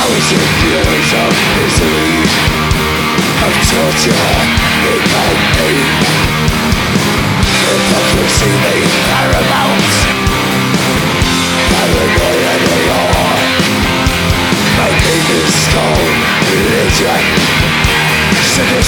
Thousand years of misery, of torture, without pain. Hypocrisy made paramount, paranoia the law. My name is called religion. Sickness